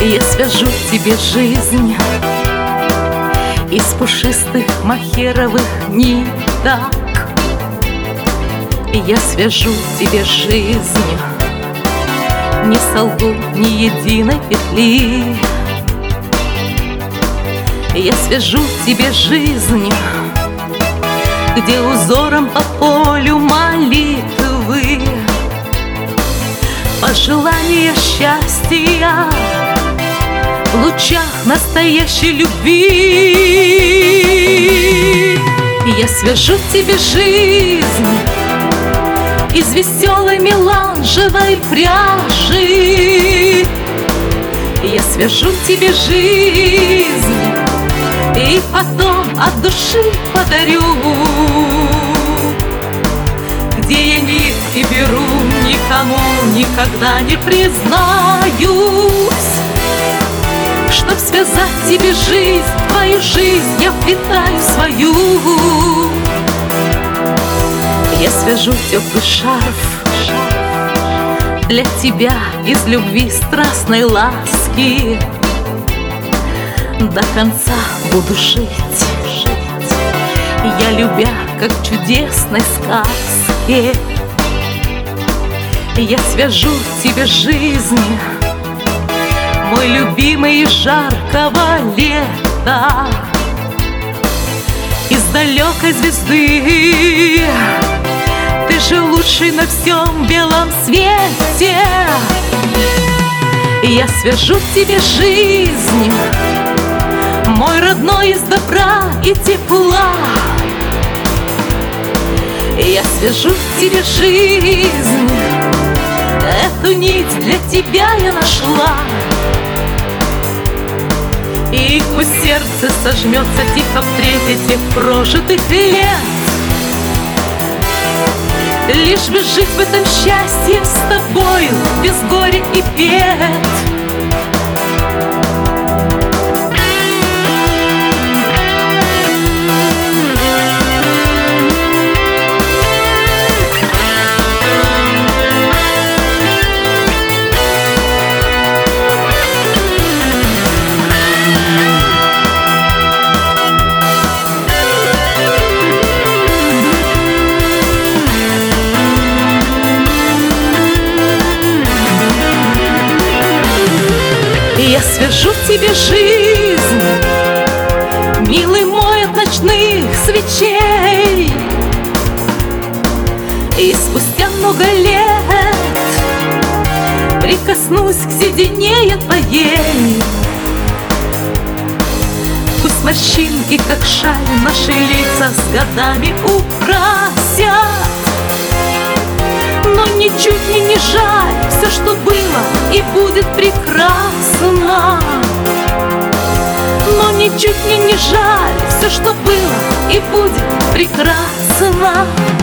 Я свяжу тебе жизнь из пушистых мохеровых ниток. Я свяжу тебе жизнь, не солгу ни единой петли. Я свяжу тебе жизнь, где узором по полю молитвы, пожелания счастья в лучах настоящей любви. Я свяжу тебе жизнь из веселой меланжевой пряжи. Я свяжу тебе жизнь и потом от души подарю, где я нитки беру, никому никогда не признаюсь. Чтоб связать тебе жизнь, твою жизнь я вплетаю свою. Я свяжу теплый шарф для тебя из любви страстной ласки. До конца буду жить, я любя, как в чудесной сказке. Я свяжу тебе жизнь, мой любимый из жаркого лета, из далекой звезды. Ты же лучший на всем белом свете. Я свяжу тебе жизнь, мой родной из добра и тепла. Я свяжу тебе жизнь, эту нить для тебя я нашла. И пусть сердце сожмется тихо в трепете прожитых лет, лишь бы жить в этом счастье с тобою, без горя и бед. Я свяжу тебе жизнь, милый мой, от ночных свечей. И спустя много лет прикоснусь к седине твоей. Пусть морщинки, как шаль, наши лица с годами украсят, но ничуть мне не жаль все, что было и будет прекрасно. Но ничуть мне не жаль все, что было и будет прекрасно.